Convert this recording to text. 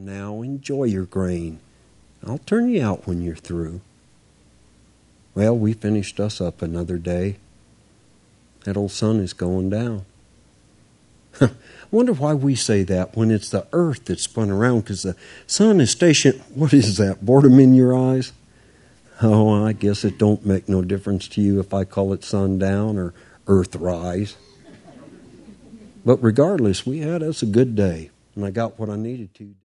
down now. Enjoy your grain. I'll turn you out when you're through. Well, we finished us up another day. That old sun is going down. I wonder why we say that when it's the earth that's spun around, because the sun is stationed. What is that, boredom in your eyes? Oh, I guess it don't make no difference to you if I call it sundown or earth rise. But regardless, we had us a good day, and I got what I needed to.